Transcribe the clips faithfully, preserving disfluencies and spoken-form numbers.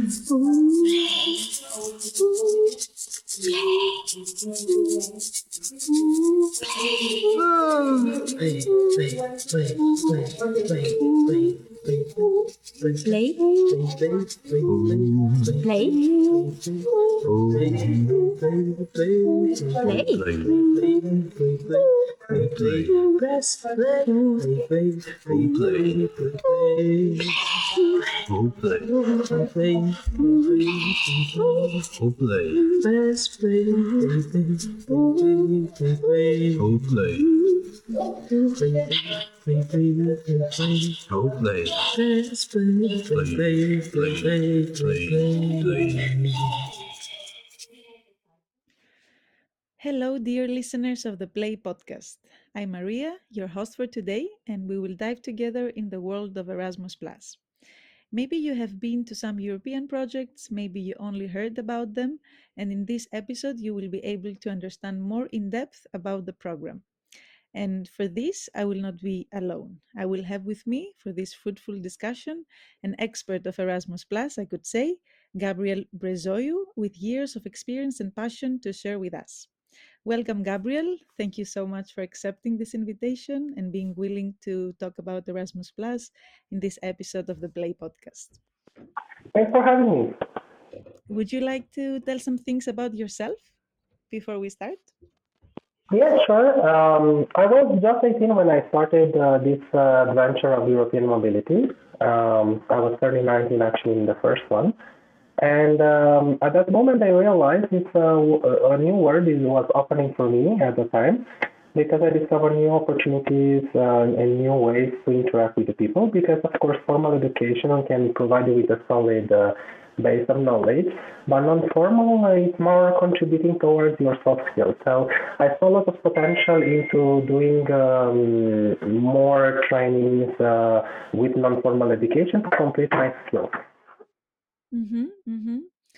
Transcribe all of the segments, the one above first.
Play, play, play, play, play, play, play, Play, play, play, press play, play, play, play, play, play, Play. play, Play. press play, play, play, play, play, Play. play, play, play, play, Play. press play, play, play, play, play, play. Hello, dear listeners of the Play podcast. I'm Maria, your host for today, and we will dive together in the world of Erasmus Plus. Maybe you have been to some European projects, maybe you only heard about them, and in this episode you will be able to understand more in depth about the program. And for this, I will not be alone. I will have with me, for this fruitful discussion, an expert of Erasmus Plus, I could say, Gabriel Brezoiu, with years of experience and passion to share with us. Welcome, Gabriel. Thank you so much for accepting this invitation and being willing to talk about Erasmus Plus in this episode of the Play podcast. Thanks for having me. Would you like to tell some things about yourself before we start? Yeah, sure. Um, I was just eighteen when I started uh, this uh, adventure of European mobility. Um, I was turning nineteen actually in the first one. And um, at that moment, I realized this uh, a new world is, was opening for me at the time because I discovered new opportunities uh, and new ways to interact with the people. Because, of course, formal education can provide you with a solid uh, base of knowledge, but non-formal uh, is more contributing towards your soft skills. So I saw a lot of potential into doing um, more trainings uh, with non-formal education to complete my skills. Mm-hmm, mm-hmm.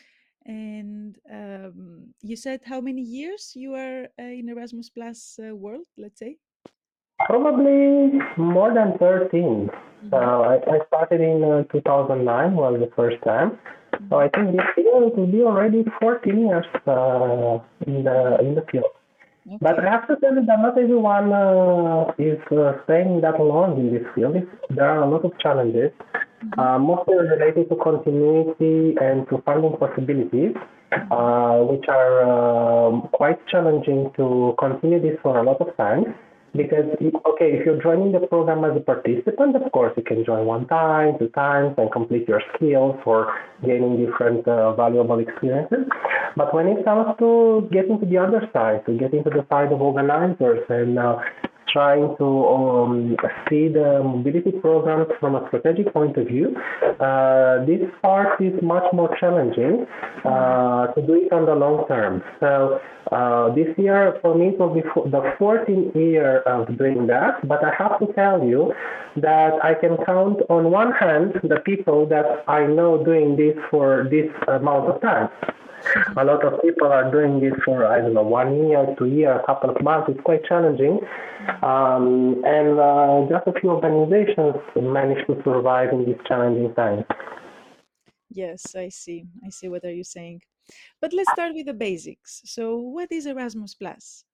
And um, you said how many years you are uh, in Erasmus Plus uh, world, let's say? Probably more than thirteen. Mm-hmm. So I, I started in uh, two thousand nine was the first time. So I think this year it will be already fourteen years uh, in the in the field. Okay. But I have to tell you that not everyone uh, is uh, staying that long in this field. There are a lot of challenges, Mm-hmm. uh, mostly related to continuity and to funding possibilities, uh, which are um quite challenging to continue this for a lot of time. Because, okay, if you're joining the program as a participant, of course, you can join one time, two times, and complete your skills for gaining different uh, valuable experiences. But when it comes to getting to the other side, to getting to the side of organizers and uh, trying to um, see the mobility programs from a strategic point of view, uh, this part is much more challenging uh, to do it on the long term. So uh, this year, for me, it will be the fourteenth year of doing that, but I have to tell you that I can count on one hand the people that I know doing this for this amount of time. A lot of people are doing this for, I don't know, one year, two years, a couple of months. It's quite challenging. Um, and uh, just a few organizations manage to survive in these challenging times. Yes, I see. I see what are you saying. But let's start with the basics. So what is Erasmus Plus?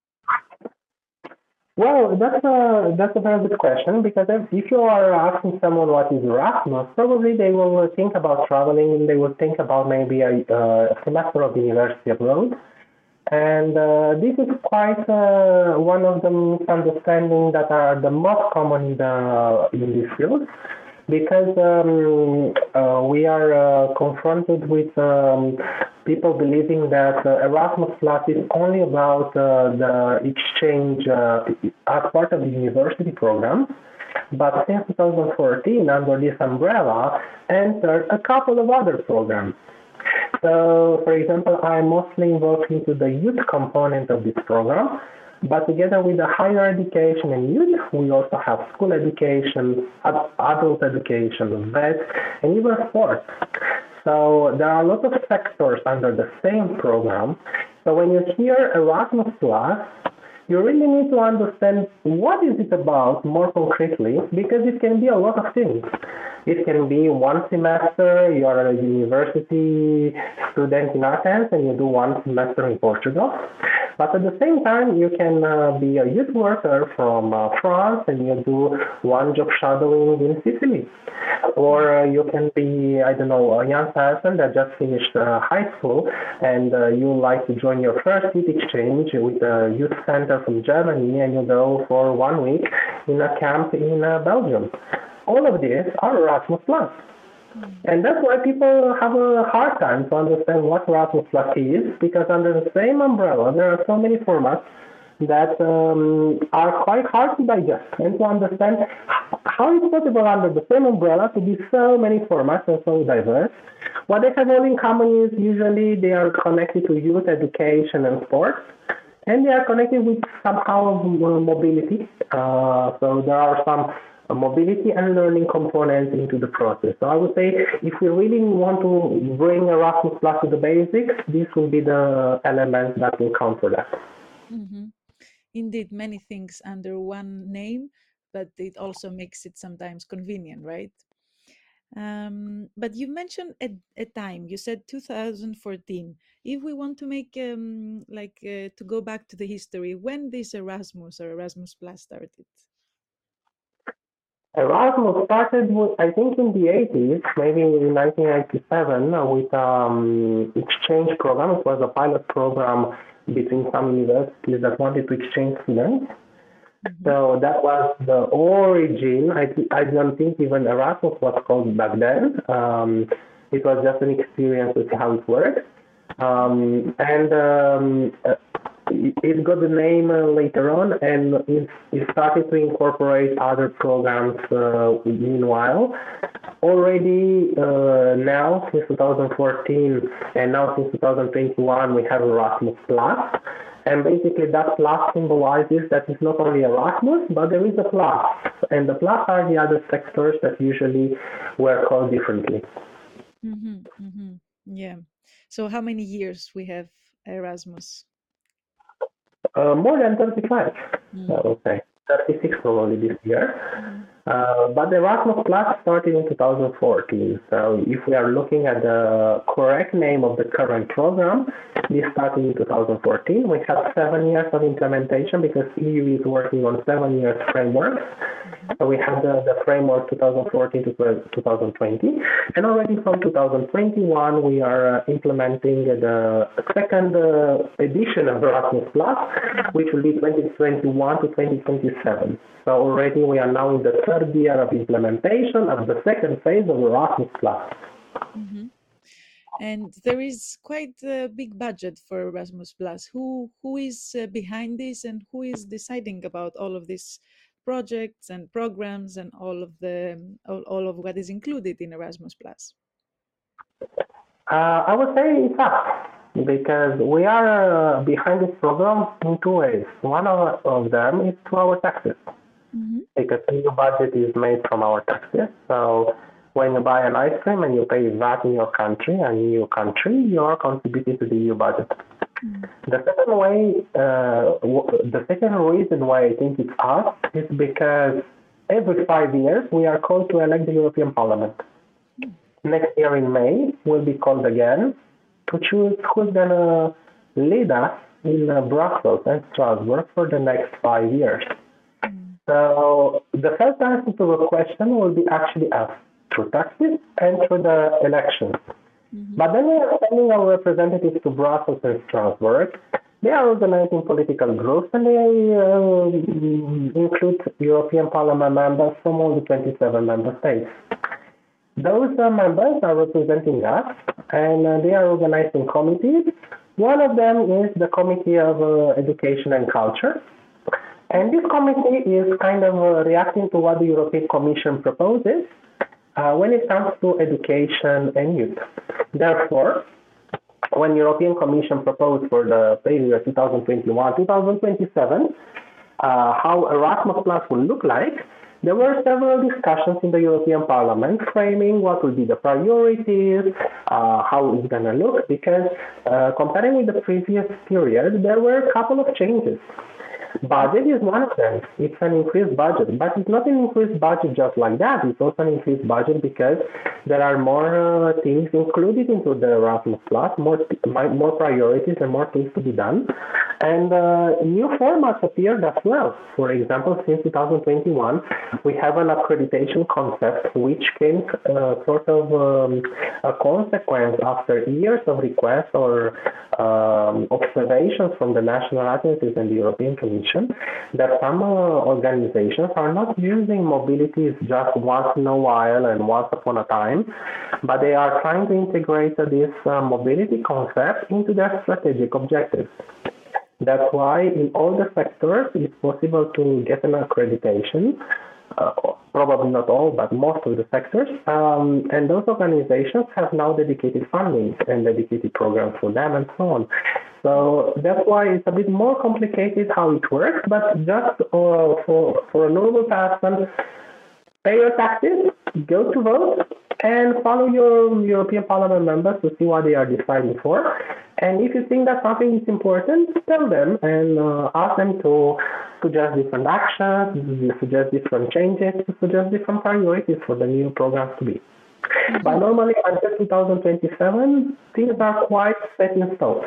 Well, that's a that's a very good question because if you are asking someone what is Erasmus, probably they will think about traveling and they will think about maybe a, a semester of university abroad. And uh, this is quite uh, one of the misunderstandings that are the most common in, the, in this field because um, uh, we are uh, confronted with um, people believing that uh, Erasmus Plus is only about uh, the exchange uh, as part of the university program. But since two thousand fourteen, under this umbrella, entered a couple of other programs. So, for example, I'm mostly involved into the youth component of this program, but together with the higher education and youth, we also have school education, adult education, vet, and even sports. So there are a lot of sectors under the same program. So when you hear Erasmus Plus, you really need to understand what is it about more concretely, because it can be a lot of things. It can be one semester, you're a university student in Athens and you do one semester in Portugal. But at the same time, you can uh, be a youth worker from uh, France and you do one job shadowing in Sicily. Or uh, you can be, I don't know, a young person that just finished uh, high school and uh, you like to join your first youth exchange with a youth center from Germany and you go for one week in a camp in uh, Belgium. All of these are Erasmus Plus. And that's why people have a hard time to understand what Erasmus Plus is, because under the same umbrella, there are so many formats that um, are quite hard to digest and to understand how it's possible under the same umbrella to be so many formats and so diverse. What they have all in common is usually they are connected to youth education and sports, and they are connected with somehow mobility. Uh, so there are some mobility and learning components into the process. So I would say if we really want to bring Erasmus Plus to the basics, this will be the element that will count for that. Mm-hmm. Indeed, many things under one name, but it also makes it sometimes convenient, right? Um, but you mentioned a, a time, you said two thousand fourteen. If we want to make, um, like, uh, to go back to the history, when this Erasmus or Erasmus Plus started? Erasmus started, with, I think, in the eighties, maybe in nineteen eighty-seven, uh, with um, exchange program. It was a pilot program between some universities that wanted to exchange students. Mm-hmm. So that was the origin. I, I don't think even Erasmus was called back then. Um, it was just an experience to see how it works. Um, and um, it got the name uh, later on, and it, it started to incorporate other programs uh, meanwhile. Already uh, now, since two thousand fourteen, and now since two thousand twenty-one, we have Erasmus Plus. And basically that plus symbolizes that it's not only Erasmus, but there is a plus. And the plus are the other sectors that usually were called differently. Mm-hmm, mm-hmm. Yeah. So how many years we have Erasmus? Uh, more than thirty-five, mm. I would say. thirty-six probably this year. Mm-hmm. Uh, but the Erasmus Plus started in two thousand fourteen. So if we are looking at the correct name of the current program, this started in two thousand fourteen. We have seven years of implementation because E U is working on seven years framework. So we have the, the framework two thousand fourteen to two thousand twenty. And already from two thousand twenty-one, we are uh, implementing the second uh, edition of Erasmus Plus, which will be twenty twenty-one to twenty twenty-seven. So already we are now in the third year of implementation of the second phase of Erasmus Plus. Mm-hmm. And there is quite a big budget for Erasmus Plus. Who who is uh, behind this, and who is deciding about all of these projects and programs and all of the all, all of what is included in Erasmus Plus? Uh, I would say it's us, because we are uh, behind this program in two ways. One of, of them is through our taxes, mm-hmm. because the E U budget is made from our taxes. So when you buy an ice cream and you pay V A T in your country, an E U country, you are contributing to the E U budget. Mm-hmm. The second way, uh, w- the second reason why I think it's us is because every five years we are called to elect the European Parliament. Mm-hmm. Next year in May, we'll be called again to choose who's going to lead us in uh, Brussels and Strasbourg for the next five years. Mm-hmm. So the first answer to the question will be actually us, through taxes and through the elections. Mm-hmm. But then we are sending our representatives to Brussels and Strasbourg. They are organizing political groups, and they uh, include European Parliament members from all the twenty-seven member states. Those uh, members are representing us, and uh, they are organizing committees. One of them is the Committee of uh, Education and Culture. And this committee is kind of uh, reacting to what the European Commission proposes uh, when it comes to education and youth. Therefore, when European Commission proposed for the period twenty twenty-one to twenty twenty-seven, uh, how Erasmus Plus will look like, there were several discussions in the European Parliament framing what will be the priorities, uh, how it's going to look, because uh, comparing with the previous period, there were a couple of changes. Budget is one of them. It's an increased budget, but it's not an increased budget just like that. It's also an increased budget because there are more uh, things included into the Erasmus Plus, more more priorities and more things to be done. And uh, new formats appeared as well. For example, since two thousand twenty-one, we have an accreditation concept which came uh, sort of um, a consequence after years of requests or um, observations from the national agencies and the European Commission that some uh, organizations are not using mobilities just once in a while and once upon a time, but they are trying to integrate this uh, mobility concept into their strategic objectives. That's why in all the sectors it's possible to get an accreditation, uh, probably not all, but most of the sectors. Um, and those organizations have now dedicated funding and dedicated programs for them and so on. So that's why it's a bit more complicated how it works, but just uh, for, for a normal person, pay your taxes, go to vote, and follow your European Parliament members to see what they are deciding for. And if you think that something is important, tell them and uh, ask them to suggest different actions, to suggest different changes, to suggest different priorities for the new programs to be. Mm-hmm. But normally until two thousand twenty-seven, things are quite set in stone.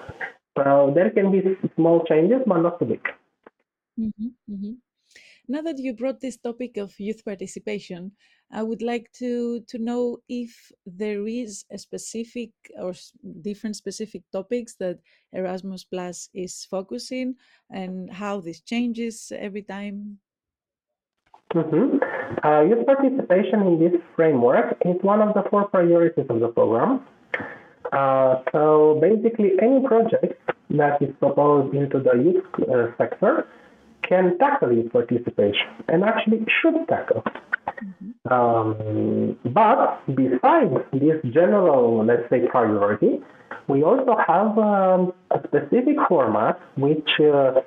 So there can be small changes, but not too big. Mm-hmm. Mm-hmm. Now that you brought this topic of youth participation, I would like to, to know if there is a specific or different specific topics that Erasmus Plus is focusing and how this changes every time. Mm-hmm. Uh, youth participation in this framework is one of the four priorities of the program. Uh, so basically any project that is proposed into the youth uh, sector can tackle youth participation and actually should tackle. Mm-hmm. Um, but besides this general, let's say, priority, we also have um, a specific format which uh,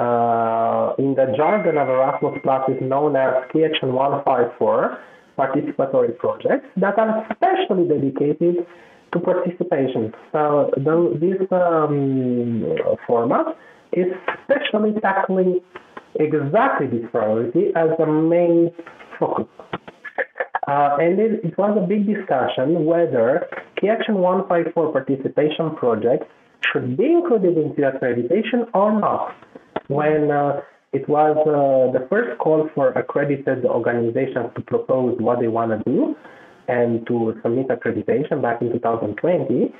uh, in the jargon of Erasmus Plus is known as Key Action one fifty-four, participatory projects that are specially dedicated to participation. So the, this um, format is specially tackling exactly this priority as the main focus. Uh, and it, it was a big discussion whether Key Action one fifty-four participation projects should be included into accreditation or not. When uh, it was uh, the first call for accredited organizations to propose what they want to do and to submit accreditation back in two thousand twenty,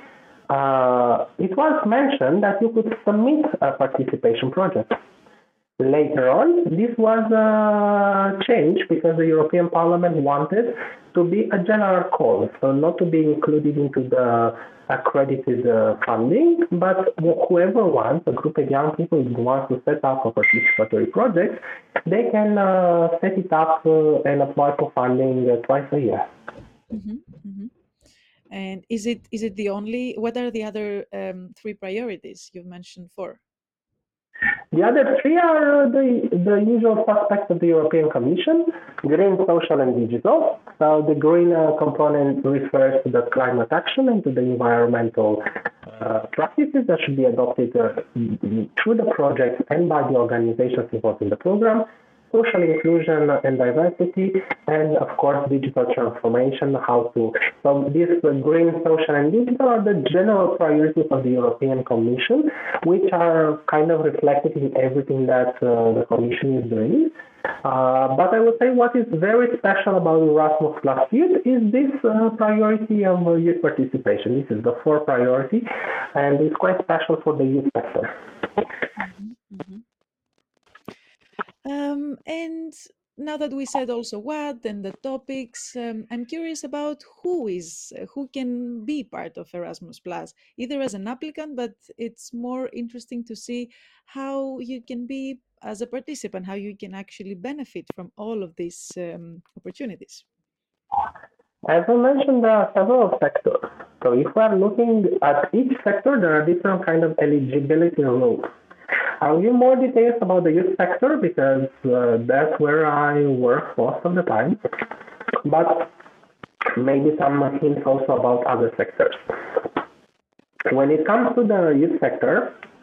uh, it was mentioned that you could submit a participation project. Later on, this was uh, changed because the European Parliament wanted to be a general call, so not to be included into the accredited uh, funding, but whoever wants, a group of young people who wants to set up a participatory project, they can uh, set it up uh, and apply for funding uh, twice a year. Mm-hmm, mm-hmm. And is it is it the only? What are the other um, three priorities you've mentioned four? The other three are the, the usual suspects of the European Commission: green, social, and digital. So the green uh, component refers to the climate action and to the environmental uh, practices that should be adopted uh, through the project and by the organizations involved in the program. Social inclusion and diversity, and of course digital transformation, how to, so these uh, green, social, and digital are the general priorities of the European Commission, which are kind of reflected in everything that uh, the Commission is doing. Uh, but I would say what is very special about Erasmus Plus Youth is this uh, priority of uh, youth participation. This is the fourth priority, and it's quite special for the youth sector. Mm-hmm, mm-hmm. Um, and now that we said also what and the topics, um, I'm curious about who is uh, who can be part of Erasmus Plus, either as an applicant, but it's more interesting to see how you can be as a participant, how you can actually benefit from all of these um, opportunities. As I mentioned, there are several sectors. So if we are looking at each sector, there are different kind of eligibility rules. I'll give more details about the youth sector because uh, that's where I work most of the time, but maybe some hints also about other sectors. When it comes to the youth sector,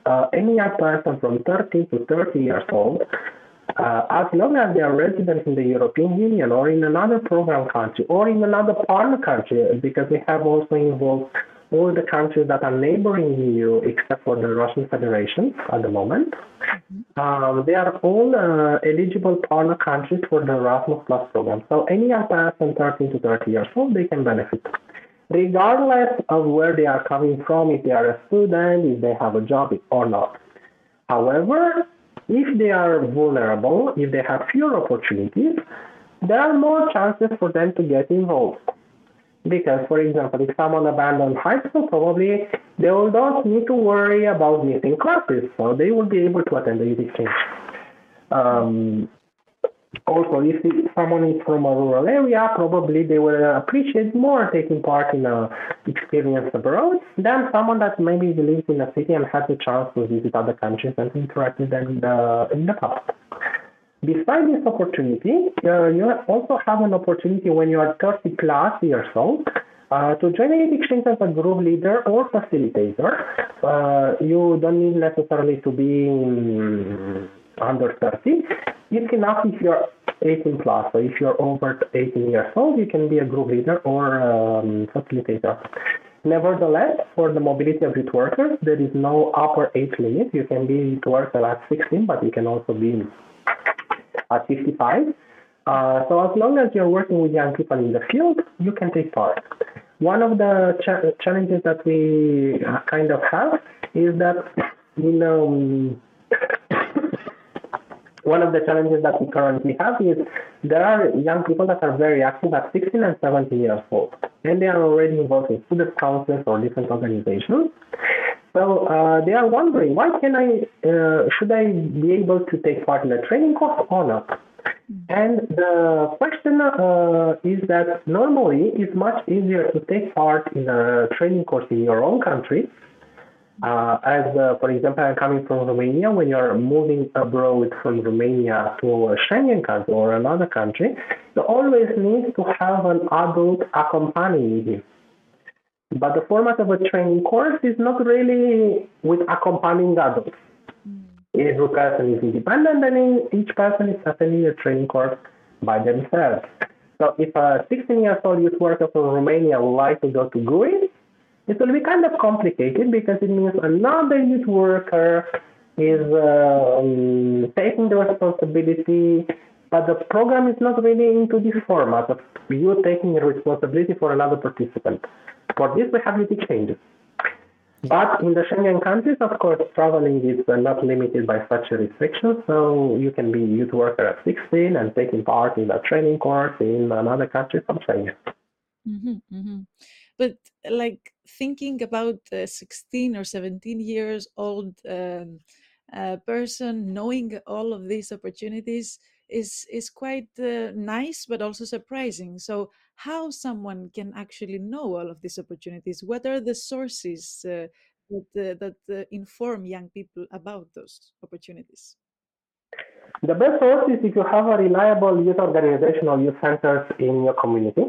uh, any young person from thirteen to thirty years old, uh, as long as they are resident in the European Union or in another program country or in another partner country, because we have also involved all the countries that are neighboring E U except for the Russian Federation at the moment. Um, they are all uh, eligible partner countries for the Erasmus Plus program. So any young person thirteen to thirty years old, they can benefit, regardless of where they are coming from, if they are a student, if they have a job or not. However, if they are vulnerable, if they have fewer opportunities, there are more chances for them to get involved. Because, for example, if someone abandoned high school, probably they will not need to worry about missing classes, so they will be able to attend the youth exchange. Um, also, if someone is from a rural area, probably they will appreciate more taking part in an experience abroad than someone that maybe lives in a city and has the chance to visit other countries and interact with them in the, in the past. Besides this opportunity, uh, you also have an opportunity when you are thirty plus years old uh, to join a youth exchange as a group leader or facilitator. Uh, you don't need necessarily to be um, under thirty. It's enough if you're eighteen plus. So if you're over eighteen years old, you can be a group leader or um, facilitator. Nevertheless, for the mobility of youth workers, there is no upper age limit. You can be a youth worker at sixteen, but you can also be at fifty-five. Uh, so as long as you're working with young people in the field, you can take part. One of the cha challenges that we kind of have is that, you know, one of the challenges that we currently have is there are young people that are very active at sixteen and seventeen years old, and they are already involved in student councils or different organizations. So uh, they are wondering, why can I, uh, should I be able to take part in a training course or not? And the question uh, is that normally it's much easier to take part in a training course in your own country. Uh, as, uh, for example, I'm coming from Romania. When you're moving abroad from Romania to a Schengen country or another country, you always need to have an adult accompanying you. But the format of a training course is not really with accompanying adults. Every person is independent and each person is attending a training course by themselves. So if a sixteen years old youth worker from Romania would like to go to G U I, it will be kind of complicated because it means another youth worker is um, taking the responsibility, but the program is not really into this format of you taking the responsibility for another participant. For this, we have youth exchanges. But in the Schengen countries, of course, traveling is not limited by such a restriction. So you can be a youth worker at sixteen and taking part in a training course in another country from Schengen. Mm-hmm, mm-hmm. But like thinking about a sixteen or seventeen years old um, uh, person, knowing all of these opportunities is is quite uh, nice, but also surprising. So how someone can actually know all of these opportunities? What are the sources uh, that, uh, that uh, inform young people about those opportunities? The best source is if you have a reliable youth organization or youth centers in your community,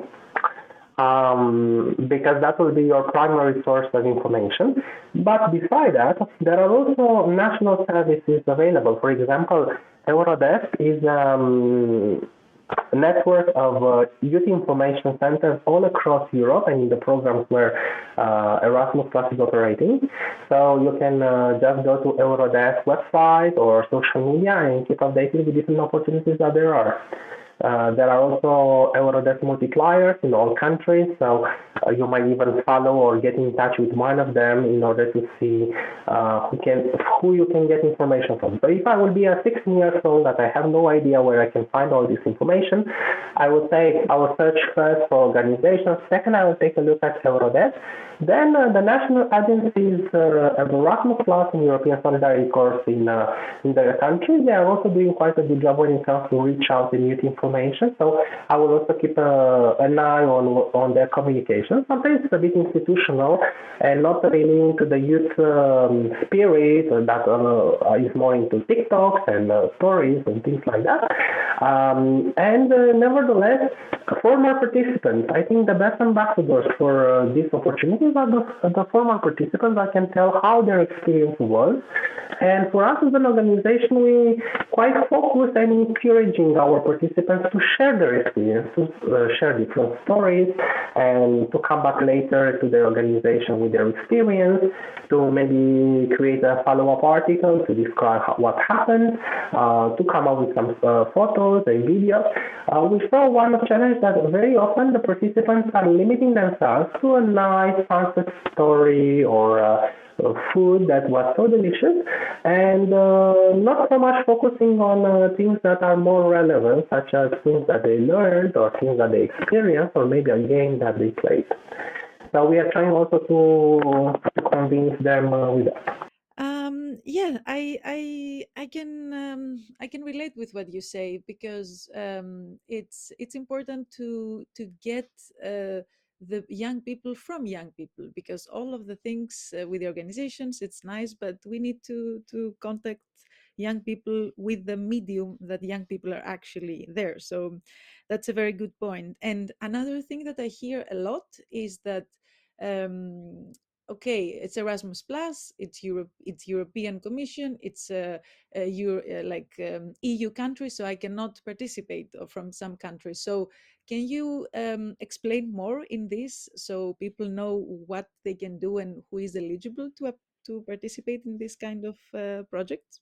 um, because that will be your primary source of information. But beside that, there are also national services available. For example, Eurodesk is um, a network of uh, youth information centers all across Europe and in the programs where uh, Erasmus Plus is operating. So you can uh, just go to Eurodesk website or social media and keep updated with different opportunities that there are. Uh, there are also Eurodesk multipliers in all countries, so uh, you might even follow or get in touch with one of them in order to see uh, who can who you can get information from. So if I will be a sixteen years old that I have no idea where I can find all this information, I would say I will search first for organizations. Second, I will take a look at Eurodesk. Then uh, the national agencies uh, of Erasmus Plus and European Solidarity Corps in uh, in their countries, they are also doing quite a good job when it comes to reach out and youth information. So I will also keep uh, an eye on on their communication. Sometimes it's a bit institutional and not really into the youth um, spirit, or that uh, is more into TikToks and uh, stories and things like that. Um, and uh, nevertheless, for more participants, I think the best ambassadors for uh, this opportunity these are the, the formal participants that can tell how their experience was. And for us as an organization, we quite focus on encouraging our participants to share their experience, to uh, share different stories, and to come back later to their organization with their experience, to maybe create a follow-up article to describe how, what happened, uh, to come up with some uh, photos and videos. Uh, we saw one challenge that very often the participants are limiting themselves to a nice sunset story or uh, food that was so delicious, and uh, not so much focusing on uh, things that are more relevant, such as things that they learned or things that they experienced, or maybe a game that they played. So we are trying also to, to convince them uh, with that. Um, yeah, I I I can um, I can relate with what you say, because um, it's it's important to to get uh, the young people from young people, because all of the things uh, with the organizations, it's nice, but we need to to contact young people with the medium that young people are actually there. So that's a very good point. And another thing that I hear a lot is that um, okay, it's Erasmus Plus, it's Europe, it's European Commission, it's a, a Euro, uh, like um, E U country, so I cannot participate from some countries. So can you um, explain more in this so people know what they can do and who is eligible to uh, to participate in this kind of uh, projects?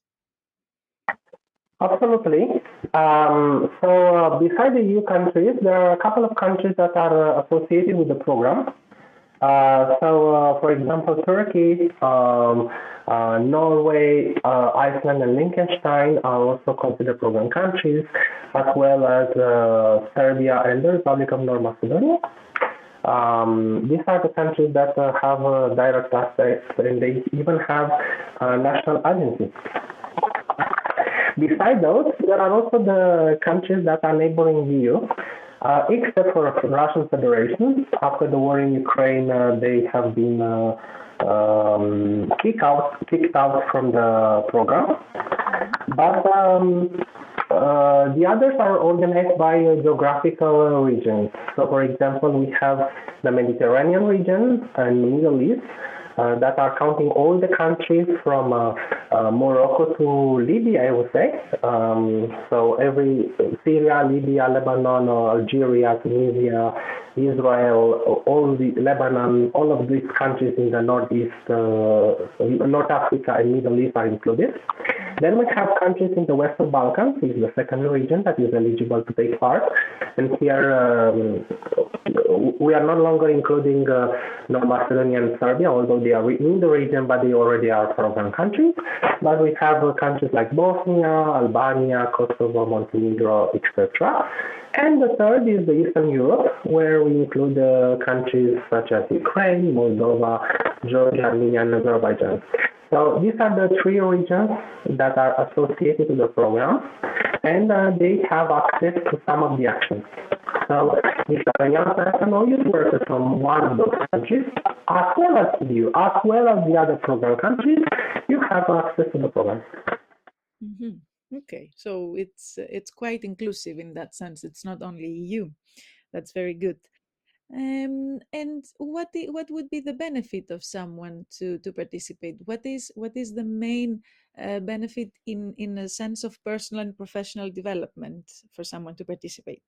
Absolutely. Um, so uh, beside the E U countries, there are a couple of countries that are uh, associated with the program. Uh, so, uh, for example, Turkey, um, uh, Norway, uh, Iceland, and Liechtenstein are also considered program countries, as well as uh, Serbia and the Republic of North Macedonia. Um, these are the countries that uh, have uh, direct access, and they even have uh, national agencies. Besides those, there are also the countries that are neighboring E U. Uh, except for Russian Federation. After the war in Ukraine, uh, they have been uh, um, kicked out, kicked out from the program. But um, uh, the others are organized by uh, geographical regions. So, for example, we have the Mediterranean region and the Middle East. Uh, that are counting all the countries from uh, uh, Morocco to Libya, I would say. Um, so every Syria, Libya, Lebanon, Algeria, Tunisia, Israel, all the Lebanon, all of these countries in the Northeast, uh, North Africa and Middle East are included. Then we have countries in the Western Balkans, which is the second region that is eligible to take part. And here um, we are no longer including uh, North Macedonia and Serbia, although they are in the region, but they already are program countries. But we have uh, countries like Bosnia, Albania, Kosovo, Montenegro, et cetera. And the third is the Eastern Europe, where we include uh, countries such as Ukraine, Moldova, Georgia, Armenia, and Azerbaijan. So these are the three regions that are associated with the program, and uh, they have access to some of the actions. So if a young person or youth worker from one of those countries, as well as you, as well as the other program countries, you have access to the program. Mm-hmm. Okay, so it's it's quite inclusive in that sense. It's not only E U. That's very good. Um, and what the, what would be the benefit of someone to to participate? What is what is the main uh, benefit in in a sense of personal and professional development for someone to participate?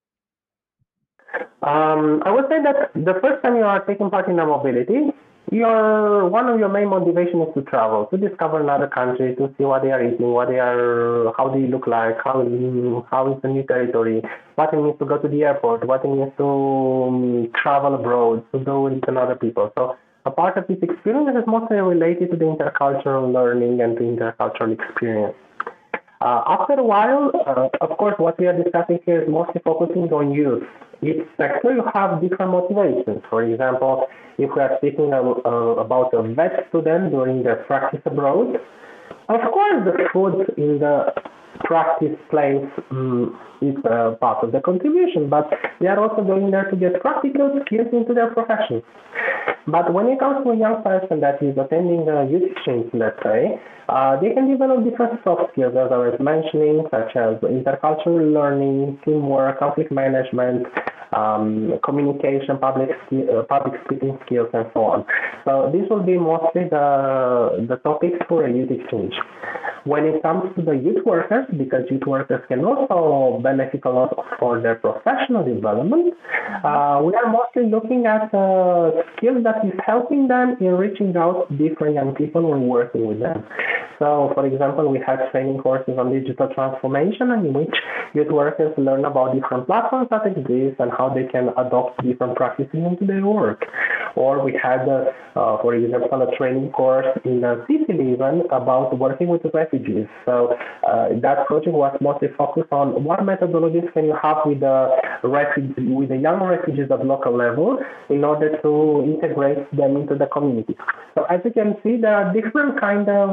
Um, I would say that the first time you are taking part in a mobility, your one of your main motivation is to travel, to discover another country, to see what they are eating, what they are, how they look like, how how is the new territory, what it means to go to the airport, what it means to um, travel abroad, to do with other people. So a part of this experience is mostly related to the intercultural learning and to intercultural experience. Uh, after a while, uh, of course, what we are discussing here is mostly focusing on youth. Each sector, you have different motivations. For example, if we are speaking uh, about a vet student during their practice abroad, of course, the food in the practice place um, is uh, part of the contribution, but they are also going there to get practical skills into their profession. But when it comes to a young person that is attending a youth exchange, let's say, uh, they can develop different soft skills, as I was mentioning, such as intercultural learning, teamwork, conflict management, um, communication, public ski- uh, public speaking skills, and so on. So this will be mostly the the topics for a youth exchange. When it comes to the youth workers, because youth workers can also benefit a lot for their professional development, uh, we are mostly looking at uh, skills that is helping them in reaching out to different young people when working with them. So, for example, we have training courses on digital transformation in which youth workers learn about different platforms that exist and how they can adopt different practices into their work. Or we had, uh, uh, for example, a training course in uh, Sicily even about working with refugees. So uh, that project was mostly focused on what methodologies can you have with the refugee, with the young refugees at local level in order to integrate them into the community. So as you can see, there are different kind of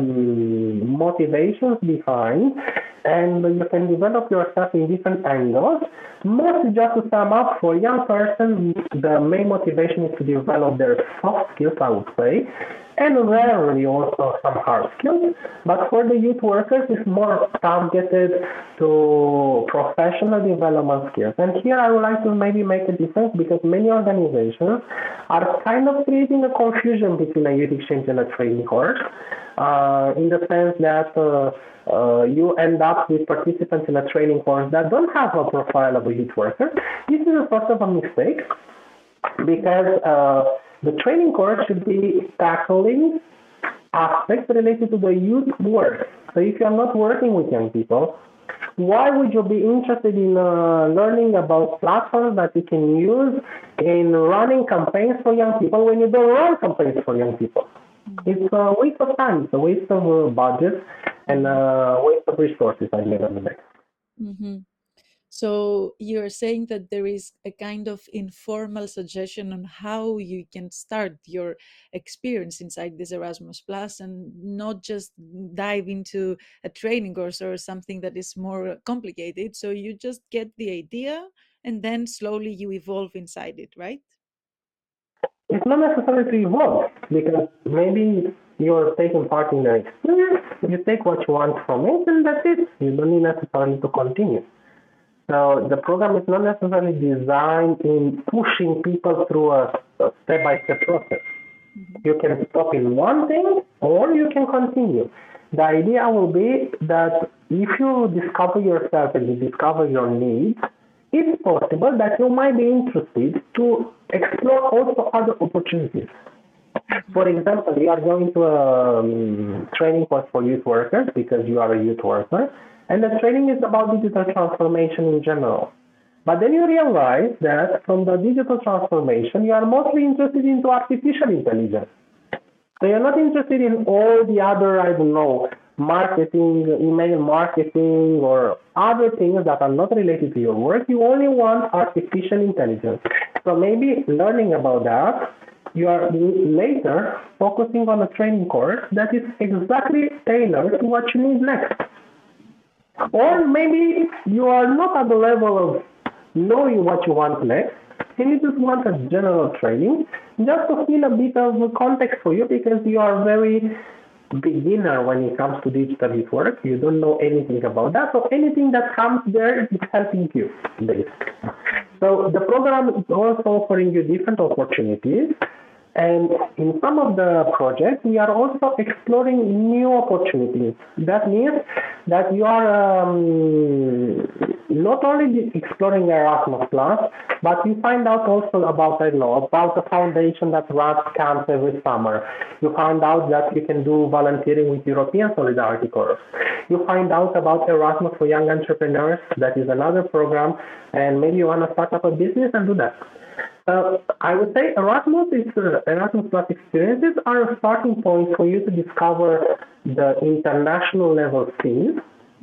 um, motivations behind, and you can develop yourself in different angles. Mostly just to sum up, for a young person, the main motivation is to develop their soft skills, I would say, and rarely also some hard skills. But for the youth workers, it's more targeted to professional development skills. And here I would like to maybe make a difference because many organizations are kind of creating a confusion between a youth exchange and a training course, uh, in the sense that uh, uh, you end up with participants in a training course that don't have a profile of a youth worker. This is a sort of a mistake because uh, the training course should be tackling aspects related to the youth work. So if you're not working with young people, why would you be interested in uh, learning about platforms that you can use in running campaigns for young people when you don't run campaigns for young people? It's a waste of time, it's a waste of uh, budget, and a waste of resources, I believe, on the day. Mm-hmm. So you're saying that there is a kind of informal suggestion on how you can start your experience inside this Erasmus Plus and not just dive into a training course or something that is more complicated. So you just get the idea and then slowly you evolve inside it, right? It's not necessary to evolve because maybe you're taking part in the experience, you take what you want from it, and that's it. You don't need necessarily to continue. So the program is not necessarily designed in pushing people through a, a step-by-step process. Mm-hmm. You can stop in one thing or you can continue. The idea will be that if you discover yourself and you discover your needs, it's possible that you might be interested to explore also other opportunities. Mm-hmm. For example, you are going to a um, training course for youth workers because you are a youth worker, and the training is about digital transformation in general. But then you realize that from the digital transformation, you are mostly interested into artificial intelligence. So you're not interested in all the other, I don't know, marketing, email marketing, or other things that are not related to your work. You only want artificial intelligence. So maybe learning about that, you are later focusing on a training course that is exactly tailored to what you need next. Or maybe you are not at the level of knowing what you want next, and you just want a general training just to feel a bit of context for you because you are very beginner when it comes to digital youth work. You don't know anything about that, so anything that comes there is helping you, basically. So the program is also offering you different opportunities. And in some of the projects, we are also exploring new opportunities. That means that you are um, not only exploring Erasmus Plus, but you find out also about, I don't know, about the foundation that runs camps every summer. You find out that you can do volunteering with European Solidarity Corps. You find out about Erasmus for Young Entrepreneurs. That is another program. And maybe you want to start up a business and do that. Uh, I would say Erasmus is uh, Erasmus Plus experiences are a starting point for you to discover the international level scene,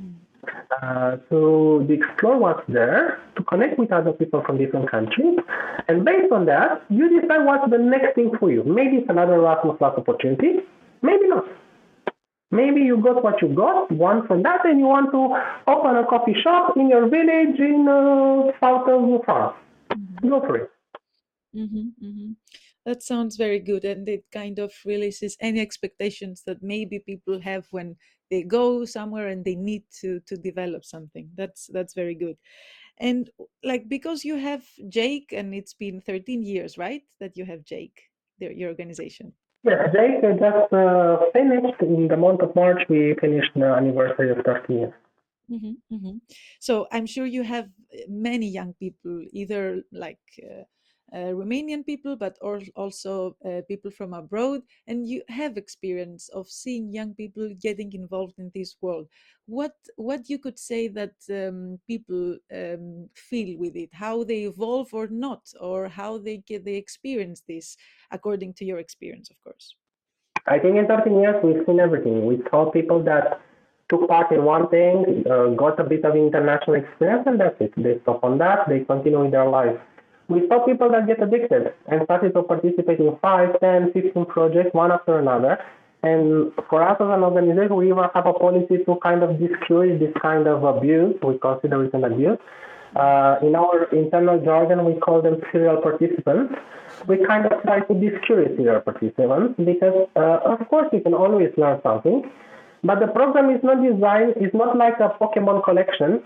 uh, to explore what's there, to connect with other people from different countries, and based on that, you decide what's the next thing for you. Maybe it's another Erasmus Plus opportunity, maybe not. Maybe you got what you got, one from that, and you want to open a coffee shop in your village in uh, south of France. Go for it. Mm-hmm, mm-hmm. That sounds very good, and it kind of releases any expectations that maybe people have when they go somewhere and they need to to develop something. That's that's very good. And like, because you have Jake, and it's been thirteen years, right, that you have Jake, the, your organization. Yeah, Jake uh, just uh, finished in the month of March. We finished the anniversary of thirteen years. Mm-hmm, mm-hmm. So I'm sure you have many young people, either like uh, uh, Romanian people, but or also uh, people from abroad, and you have experience of seeing young people getting involved in this world. What what you could say that um, people um, feel with it, how they evolve or not, or how they get they experience this, according to your experience, of course. I think in thirteen years we've seen everything. We saw people that took part in one thing, uh, got a bit of international experience, and that's it. They stop on that, they continue with their life. We saw people that get addicted and started to participate in five, ten, fifteen projects, one after another. And for us as an organization, we even have a policy to kind of discourage this kind of abuse. We consider it an abuse. Uh, in our internal jargon, we call them serial participants. We kind of try to discourage serial participants because, uh, of course, you can always learn something. But the program is not designed, it's not like a Pokemon collection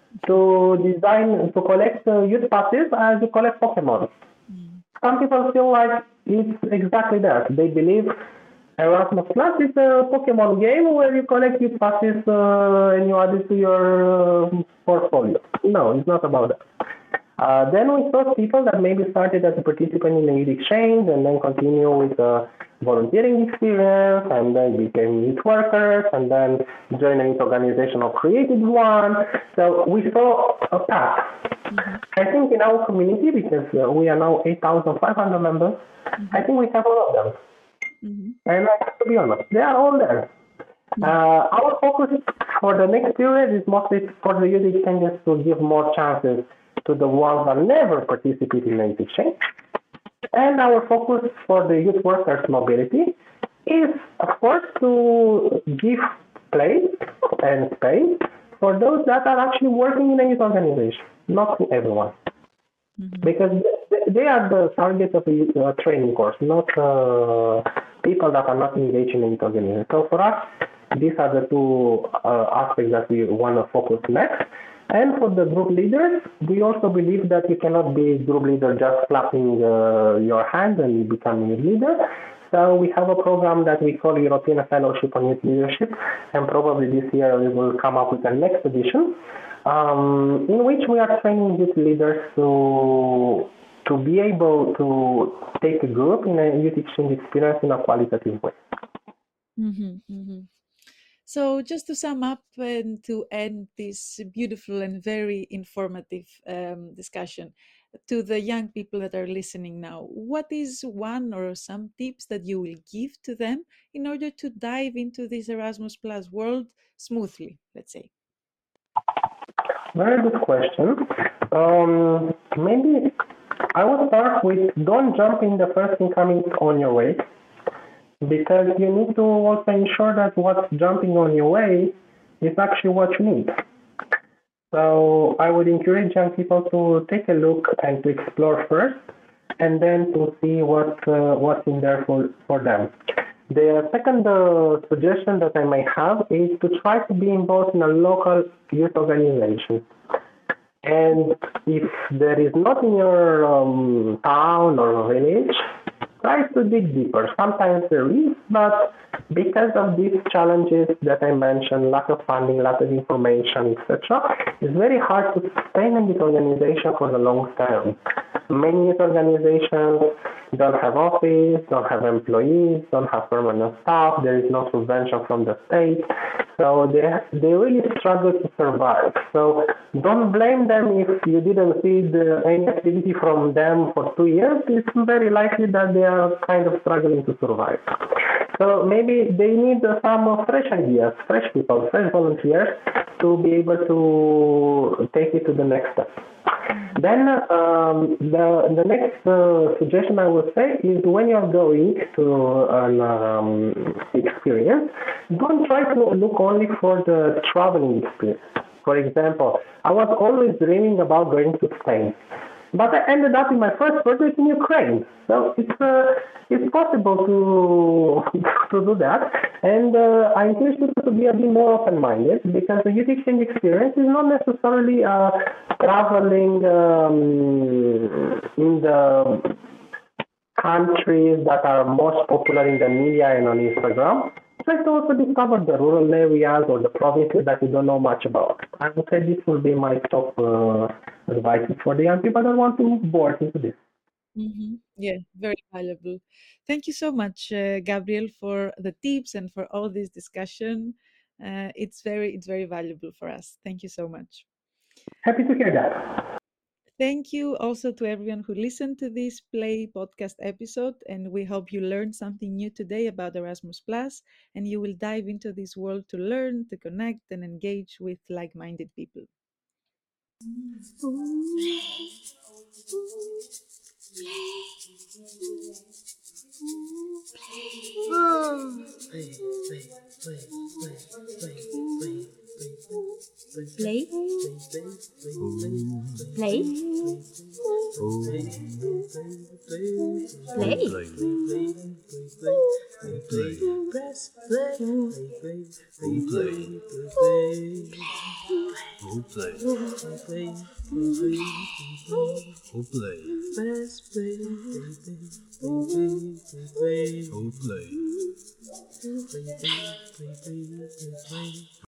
to design, to collect uh, youth passes as you collect Pokemon. Mm. Some people feel like it's exactly that. They believe Erasmus Plus is a Pokemon game where you collect youth passes uh, and you add it to your uh, portfolio. No, it's not about that. Uh, then we saw people that maybe started as a participant in a youth exchange and then continue with a volunteering experience and then became youth workers and then joined a youth organization or created one. So we saw a path. Mm-hmm. I think in our community, because uh, we are now eight thousand five hundred members, mm-hmm. I think we have all of them. Mm-hmm. And I have to be honest, they are all there. Mm-hmm. Uh, our focus for the next period is mostly for the youth exchanges to give more chances to the ones that never participate in the youth exchange. And our focus for the youth workers mobility is, of course, to give place and space for those that are actually working in a youth organization, not to everyone. Mm-hmm. Because they are the target of a uh, training course, not uh, people that are not engaged in a youth organization. So for us, these are the two uh, aspects that we want to focus next. And for the group leaders, we also believe that you cannot be group leader just clapping uh, your hands and you become a leader. So we have a program that we call European Fellowship on Youth Leadership, and probably this year we will come up with the next edition, um, in which we are training youth leaders to to be able to take a group in a youth exchange experience in a qualitative way. Mm-hmm, mm-hmm. So just to sum up and to end this beautiful and very informative um, discussion, to the young people that are listening now, what is one or some tips that you will give to them in order to dive into this Erasmus Plus world smoothly, let's say? Very good question. Um, maybe I will start with don't jump in the first thing coming on your way, because you need to also ensure that what's jumping on your way is actually what you need. So I would encourage young people to take a look and to explore first, and then to see what uh, what's in there for, for them. The second uh, suggestion that I may have is to try to be involved in a local youth organization. And if there is not in your um, town or village, try to dig deeper. Sometimes there is, but because of these challenges that I mentioned, lack of funding, lack of information, et cetera, it's very hard to sustain a youth organization for the long term. Many youth organizations don't have office, don't have employees, don't have permanent staff, there is no subvention from the state, so they they really struggle to survive. So don't blame them if you didn't see the, any activity from them for two years. It's very likely that they are kind of struggling to survive. So maybe they need some fresh ideas, fresh people, fresh volunteers to be able to take it to the next step. Then um, the, the next uh, suggestion I would say is when you're going to an um, experience, don't try to look only for the traveling experience. For example, I was always dreaming about going to Spain. But I ended up in my first project in Ukraine. So it's uh, it's possible to to do that. And uh, I encourage people to be a bit more open-minded because the youth exchange experience is not necessarily uh, traveling um, in the countries that are most popular in the media and on Instagram. Try to also discover the rural areas or the provinces that you don't know much about. I would say this will be my top uh, advice for the young people that want to move forward into this. Mm-hmm. Yeah, very valuable. Thank you so much, uh, Gabriel, for the tips and for all this discussion. Uh, it's very, it's very valuable for us. Thank you so much. Happy to hear that. Thank you also to everyone who listened to this Play podcast episode, and we hope you learned something new today about Erasmus Plus, and you will dive into this world to learn, to connect, and engage with like-minded people. Play. Play. Play. Press play. Play. Oh play. Play. Oh play. Press play. Oh play. Play. Play. Play. Play. Play.